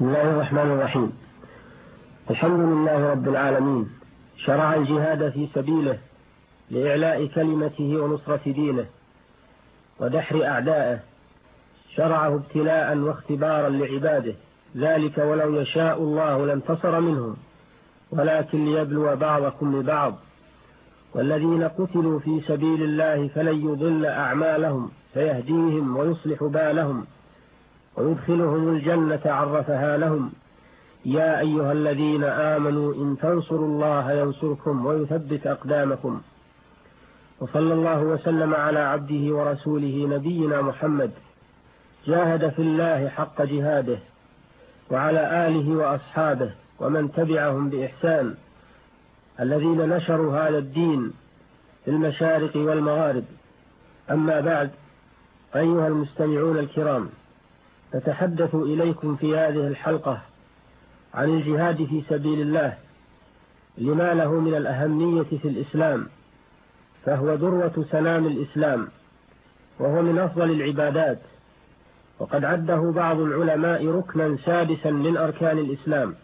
بسم الله الرحمن الرحيم. الحمد لله رب العالمين، شرع الجهاد في سبيله لإعلاء كلمته ونصرة دينه ودحر أعدائه. شرعه ابتلاء واختبارا لعباده، ذلك ولو يشاء الله لانتصر منهم ولكن ليبلو بعضكم ببعض. والذين قتلوا في سبيل الله فلن يضل أعمالهم فيهديهم ويصلح بالهم ويدخلهم الجنة عرفها لهم. يا أيها الذين آمنوا إن تنصروا الله ينصركم ويثبت أقدامكم. وصلى الله وسلم على عبده ورسوله نبينا محمد، جاهد في الله حق جهاده، وعلى آله وأصحابه ومن تبعهم بإحسان، الذين نشروا هذا الدين في المشارق والمغارب. أما بعد، أيها المستمعون الكرام، نتحدث إليكم في هذه الحلقة عن الجهاد في سبيل الله لما له من الأهمية في الإسلام، فهو ذروة سنام الإسلام، وهو من أفضل العبادات، وقد عده بعض العلماء ركنا سادسا من أركان الإسلام.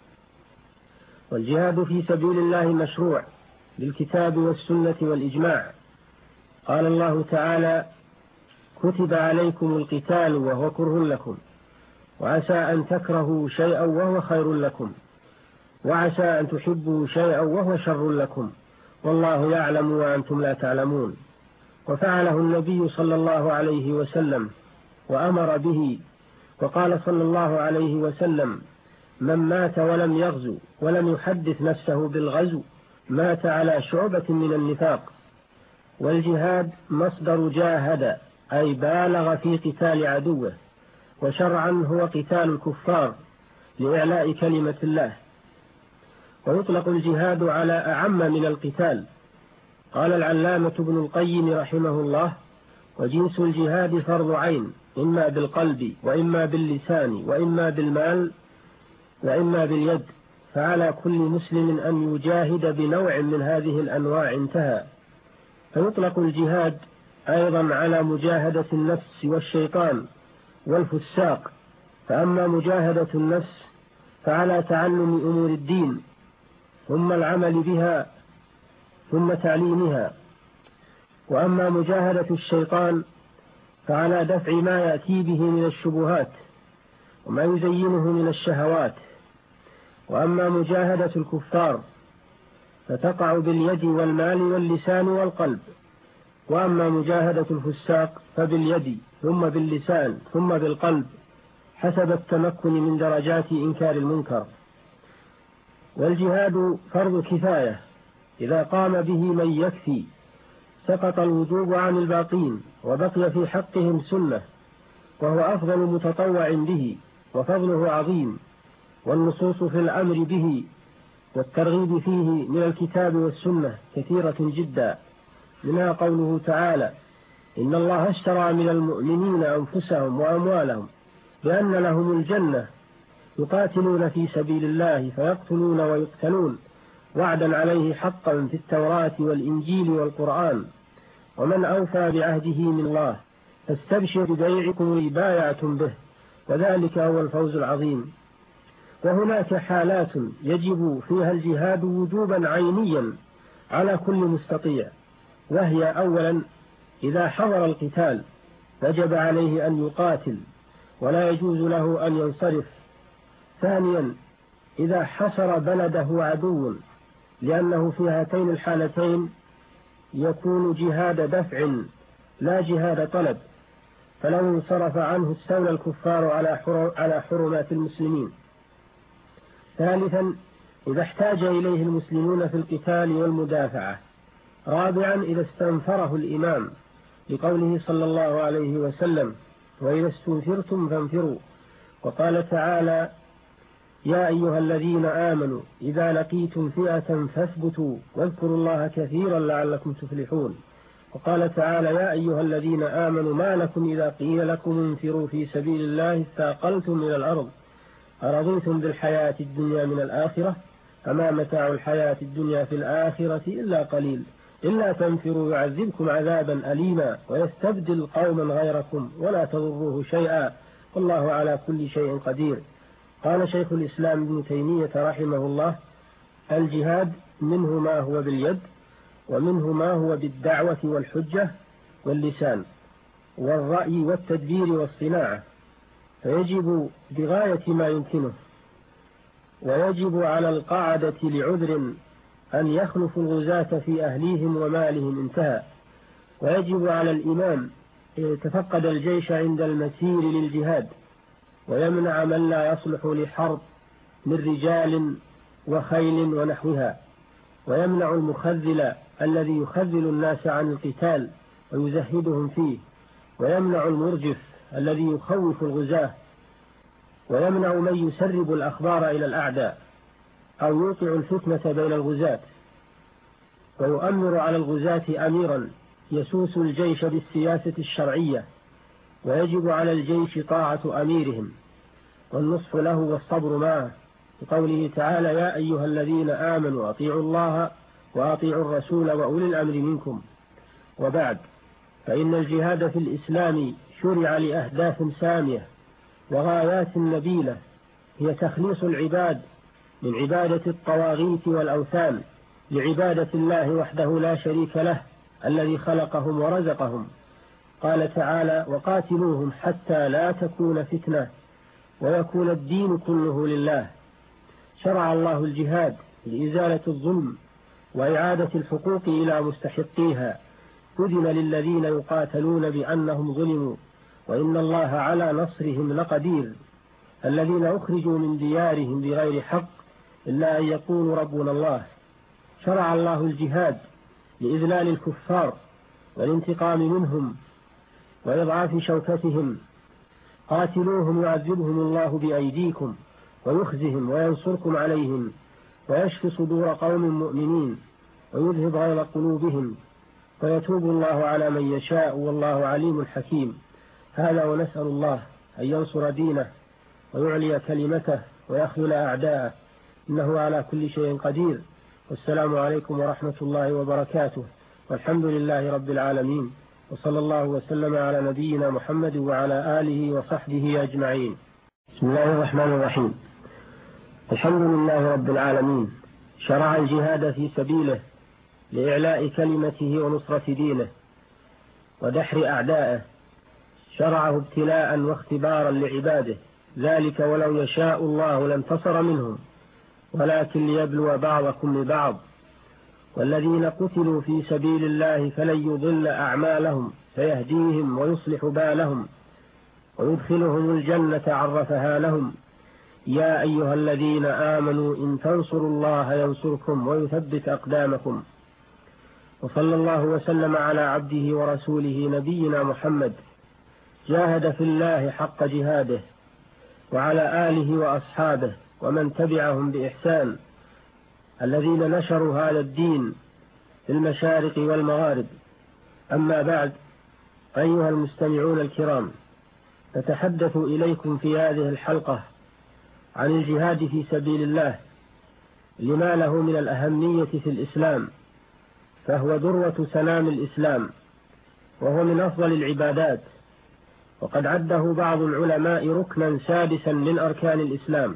والجهاد في سبيل الله مشروع بالكتاب والسنة والإجماع. قال الله تعالى: كتب عليكم القتال وهو كره لكم، وعسى أن تكرهوا شيئا وهو خير لكم، وعسى أن تحبوا شيئا وهو شر لكم، والله يعلم وأنتم لا تعلمون. وفعله النبي صلى الله عليه وسلم وأمر به، وقال صلى الله عليه وسلم: من مات ولم يغزو ولم يحدث نفسه بالغزو مات على شعبة من النفاق. والجهاد مصدر جاهد، أي بالغ في قتال عدوه، وشرعا هو قتال الكفار لإعلاء كلمة الله. ويطلق الجهاد على أعم من القتال. قال العلامة ابن القيم رحمه الله: وجنس الجهاد فرض عين، إما بالقلب وإما باللسان وإما بالمال وإما باليد، فعلى كل مسلم أن يجاهد بنوع من هذه الأنواع. انتهى. فيطلق الجهاد أيضا على مجاهدة النفس والشيطان والفساق. فأما مجاهدة النفس فعلى تعلم أمور الدين، ثم العمل بها، ثم تعليمها. وأما مجاهدة الشيطان فعلى دفع ما يأتي به من الشبهات وما يزينه من الشهوات. وأما مجاهدة الكفار فتقع باليد والمال واللسان والقلب. وأما مجاهدة الفساق فباليد ثم باللسان ثم بالقلب، حسب التمكن من درجات إنكار المنكر. والجهاد فرض كفاية، إذا قام به من يكفي سقط الوجوب عن الباقين، وبقي في حقهم سنة، وهو أفضل متطوع به، وفضله عظيم. والنصوص في الأمر به والترغيب فيه من الكتاب والسنة كثيرة جدا، منها قوله تعالى: إن الله اشترى من المؤمنين أنفسهم وأموالهم بأن لهم الجنة يقاتلون في سبيل الله فيقتلون ويقتلون، وعدا عليه حقا في التوراة والإنجيل والقرآن، ومن أوفى بعهده من الله فاستبشروا ببيعكم الذي بايعتم به، وذلك هو الفوز العظيم. وهناك حالات يجب فيها الجهاد وجوبا عينيا على كل مستطيع، وهي: أولا، إذا حضر القتال وجب عليه أن يقاتل ولا يجوز له أن ينصرف. ثانيا، إذا حصر بلده عدو، لأنه في هاتين الحالتين يكون جهاد دفع لا جهاد طلب، فلو انصرف عنه استولى الكفار على حرمات المسلمين. ثالثا، إذا احتاج إليه المسلمون في القتال والمدافعة. رابعا، إذا استنفره الإمام، لقوله صلى الله عليه وسلم: وإذا استنفرتم فانفروا. وقال تعالى: يا أيها الذين آمنوا إذا لقيتم فئة فاثبتوا واذكروا الله كثيرا لعلكم تفلحون. وقال تعالى: يا أيها الذين آمنوا ما لكم إذا قيل لكم انفروا في سبيل الله اثاقلتم إلى الأرض أرضيتم بالحياة الدنيا من الآخرة فما متاع الحياة الدنيا في الآخرة إلا قليل إلا تنفروا يعذبكم عذابا أليما ويستبدل قوما غيركم ولا تضروه شيئا والله على كل شيء قدير. قال شيخ الإسلام ابن تيمية رحمه الله: الجهاد منه ما هو باليد، ومنه ما هو بالدعوة والحجة واللسان والرأي والتدبير والصناعة، فيجب بغاية ما يمكنه. ويجب على القاعدة لعذر أن يخلفوا الغزاة في أهليهم ومالهم، انتهى. ويجب على الإمام إن يتفقد الجيش عند المسير للجهاد، ويمنع من لا يصلح لحرب من رجال وخيل ونحوها، ويمنع المخذل الذي يخذل الناس عن القتال ويزهدهم فيه، ويمنع المرجف الذي يخوف الغزاة، ويمنع من يسرب الأخبار إلى الأعداء أو يوقع الفتنة بين الغزاة، ويؤمر على الغزاة أميرا يسوس الجيش بالسياسة الشرعية. ويجب على الجيش طاعة أميرهم والنصح له والصبر معه، بقوله تعالى: يا أيها الذين آمنوا أطيعوا الله وأطيعوا الرسول وأولي الأمر منكم. وبعد، فإن الجهاد في الإسلام شرع لأهداف سامية وغايات نبيلة، هي تخليص العباد من عبادة الطواغيت والأوثان لعبادة الله وحده لا شريك له الذي خلقهم ورزقهم. قال تعالى: وقاتلوهم حتى لا تكون فتنة ويكون الدين كله لله. شرع الله الجهاد لإزالة الظلم وإعادة الحقوق إلى مستحقيها. أذن للذين يقاتلون بأنهم ظلموا وإن الله على نصرهم لقدير. الذين أخرجوا من ديارهم بغير حق إلا أن يقولوا ربنا الله. شرع الله الجهاد لإذلال الكفار والانتقام منهم وإضعاف شوكتهم. قاتلوهم يعذبهم الله بأيديكم ويخزهم وينصركم عليهم ويشفي صدور قوم مؤمنين ويذهب غيظ قلوبهم ويتوب الله على من يشاء والله عليم حكيم. هذا، ونسأل الله أن ينصر دينه ويعلي كلمته ويخذل أعداءه، إنه على كل شيء قدير. والسلام عليكم ورحمة الله وبركاته، والحمد لله رب العالمين، وصلى الله وسلم على نبينا محمد وعلى آله وصحبه أجمعين. بسم الله الرحمن الرحيم. الحمد لله رب العالمين، شرع الجهاد في سبيله لإعلاء كلمته ونصرة دينه ودحر أعدائه. شرعه ابتلاء واختبارا لعباده، ذلك ولو يشاء الله لانتصر منهم ولكن ليبلو بعضكم ببعض. والذين قتلوا في سبيل الله فلن يضل أعمالهم فيهديهم ويصلح بالهم ويدخلهم الجنة عرفها لهم. يا أيها الذين آمنوا إن تنصروا الله ينصركم ويثبت أقدامكم. وصلى الله وسلم على عبده ورسوله نبينا محمد، جاهد في الله حق جهاده، وعلى آله وأصحابه ومن تبعهم بإحسان، الذين نشروا هذا الدين في المشارق والمغارب. أما بعد، أيها المستمعون الكرام، نتحدث إليكم في هذه الحلقة عن الجهاد في سبيل الله لما له من الأهمية في الإسلام، فهو ذروة سنام الإسلام، وهو من أفضل العبادات، وقد عده بعض العلماء ركنا سادسا من أركان الإسلام.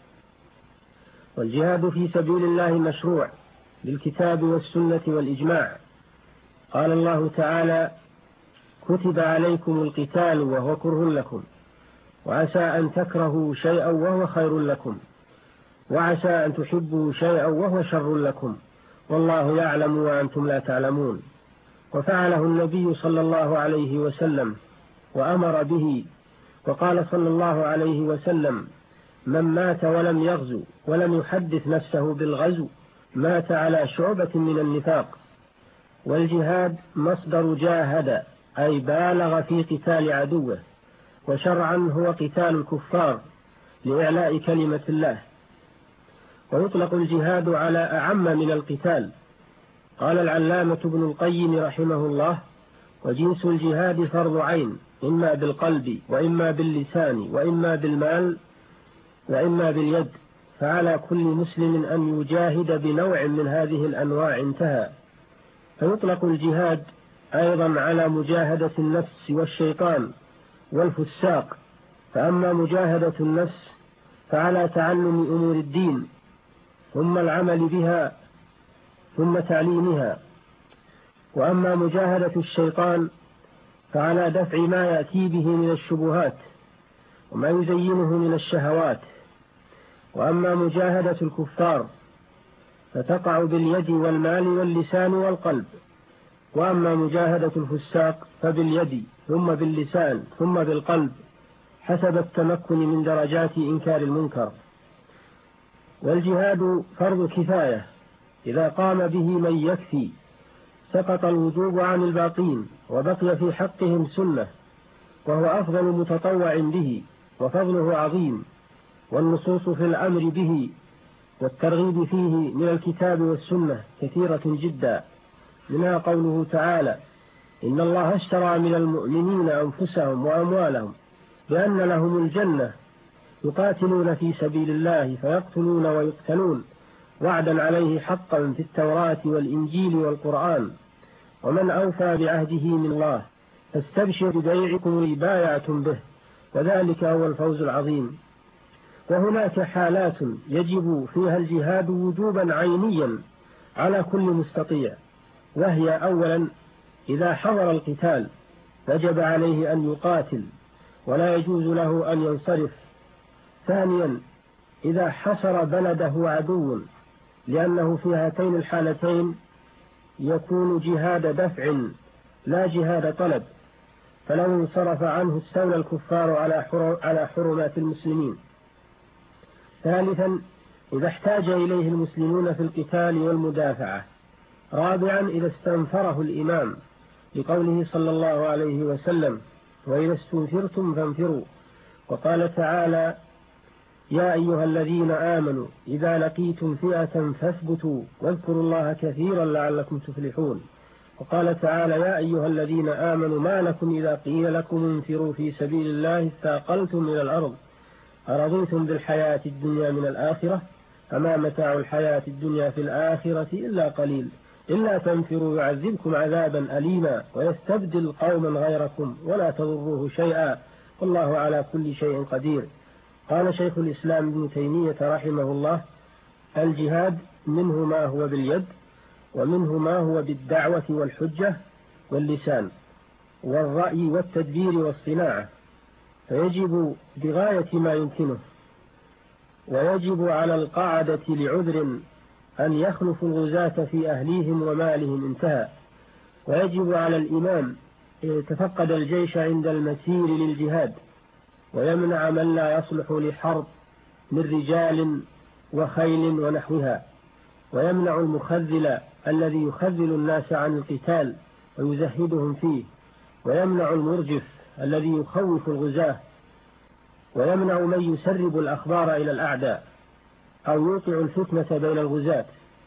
والجهاد في سبيل الله مشروع بالكتاب والسنة والإجماع. قال الله تعالى: كتب عليكم القتال وهو كره لكم، وعسى أن تكرهوا شيئا وهو خير لكم، وعسى أن تحبوا شيئا وهو شر لكم، والله يعلم وأنتم لا تعلمون. وفعله النبي صلى الله عليه وسلم وأمر به، وقال صلى الله عليه وسلم: من مات ولم يغزو ولم يحدث نفسه بالغزو مات على شعبة من النفاق. والجهاد مصدر جاهد، أي بالغ في قتال عدوه، وشرعا هو قتال الكفار لإعلاء كلمة الله. ويطلق الجهاد على أعم من القتال. قال العلامة ابن القيم رحمه الله: وجنس الجهاد فرض عين، إما بالقلب وإما باللسان وإما بالمال وإما باليد، فعلى كل مسلم أن يجاهد بنوع من هذه الأنواع، انتهى. فيطلق الجهاد أيضا على مجاهدة النفس والشيطان والفساق. فأما مجاهدة النفس فعلى تعلم أمور الدين ثم العمل بها ثم تعليمها. وأما مجاهدة الشيطان فعلى دفع ما يأتي به من الشبهات وما يزينه من الشهوات. وأما مجاهدة الكفار فتقع باليد والمال واللسان والقلب. وأما مجاهدة الفساق فباليد ثم باللسان ثم بالقلب حسب التمكن من درجات إنكار المنكر. والجهاد فرض كفاية، إذا قام به من يكفي سقط الوجوب عن الباقين وبقي في حقهم سنة، وهو أفضل متطوع به وفضله عظيم. والنصوص في الأمر به والترغيب فيه من الكتاب والسنة كثيرة جدا، منها قوله تعالى: إن الله اشترى من المؤمنين أنفسهم وأموالهم بأن لهم الجنة يقاتلون في سبيل الله فيقتلون ويقتلون وعدا عليه حقا في التوراة والإنجيل والقرآن، ومن أوفى بعهده من الله فاستبشروا ببيعكم الذي بايعتم به وذلك هو الفوز العظيم. وهناك حالات يجب فيها الجهاد وجوبا عينيا على كل مستطيع، وهي: أولا إذا حضر القتال وجب عليه أن يقاتل ولا يجوز له أن ينصرف. ثانيا إذا حصر بلده عدو، لأنه في هاتين الحالتين يكون جهاد دفع لا جهاد طلب، فلو انصرف عنه استولى الكفار على حرمات المسلمين. ثالثا إذا احتاج إليه المسلمون في القتال والمدافعة. رابعا إذا استنفره الإمام، لقوله صلى الله عليه وسلم: وإذا استنفرتم فانفروا. وقال تعالى: يا أيها الذين آمنوا إذا لقيتم فئة فاثبتوا واذكروا الله كثيرا لعلكم تفلحون. وقال تعالى: يا أيها الذين آمنوا ما لكم إذا قيل لكم انفروا في سبيل الله اثاقلتم إلى الأرض أرضيتم بالحياة الدنيا من الآخرة فما متاع الحياة الدنيا في الآخرة إلا قليل إلا تنفروا يعذبكم عذابا أليما ويستبدل قوما غيركم ولا تضروه شيئا والله على كل شيء قدير. قال شيخ الإسلام ابن تيمية رحمه الله: الجهاد منه ما هو باليد، ومنه ما هو بالدعوة والحجة واللسان والرأي والتدبير والصناعة، فيجب بغاية ما يمكنه. ويجب على القاعدة لعذر أن يخلفوا الغزاة في أهليهم ومالهم، انتهى. ويجب على الإمام أن يتفقد الجيش عند المسير للجهاد، ويمنع من لا يصلح لحرب من رجال وخيل ونحوها، ويمنع المخذل الذي يخذل الناس عن القتال ويزهدهم فيه، ويمنع المرجف الذي يخوف الغزاة، ويمنع من يسرب الأخبار إلى الأعداء أو يوقع الفتنة بين الغزاة،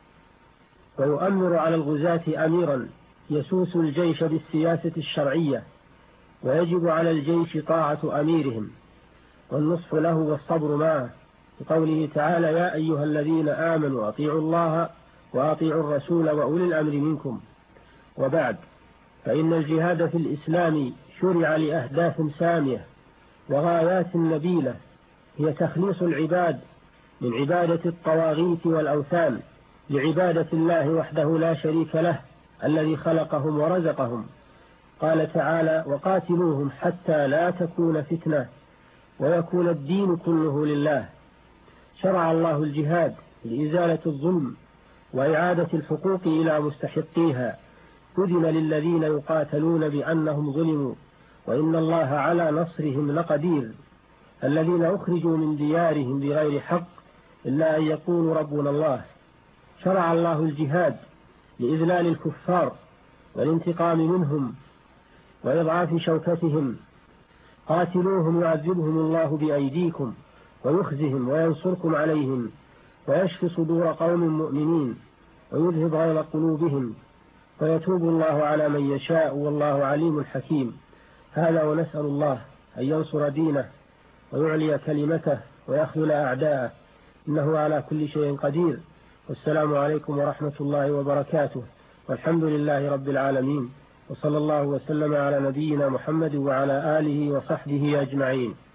ويؤمر على الغزاة أميرا يسوس الجيش بالسياسة الشرعية. ويجب على الجيش طاعة أميرهم والنصح له والصبر معه، بقوله تعالى: يا أيها الذين آمنوا أطيعوا الله وأطيعوا الرسول وأولي الأمر منكم. وبعد، فإن الجهاد في الإسلام شرع لأهداف سامية وغايات نبيلة، هي تخليص العباد من عبادة الطواغيت والأوثان لعبادة الله وحده لا شريك له الذي خلقهم ورزقهم. قال تعالى: وقاتلوهم حتى لا تكون فتنة ويكون الدين كله لله. شرع الله الجهاد لإزالة الظلم وإعادة الحقوق إلى مستحقيها. أذن للذين يقاتلون بأنهم ظلموا وإن الله على نصرهم لقدير. الذين أخرجوا من ديارهم بغير حق إلا أن يقولوا ربنا الله. شرع الله الجهاد لإذلال الكفار والانتقام منهم وإضعاف شوكتهم. قاتلوهم يعذبهم الله بأيديكم ويخزهم وينصركم عليهم ويشفي صدور قوم مؤمنين ويذهب غيظ قلوبهم ويتوب الله على من يشاء والله عليم حكيم. هذا، ونسأل الله أن ينصر دينه ويعلي كلمته ويخذل أعداءه، إنه على كل شيء قدير. والسلام عليكم ورحمة الله وبركاته، والحمد لله رب العالمين، وصلى الله وسلم على نبينا محمد وعلى آله وصحبه أجمعين.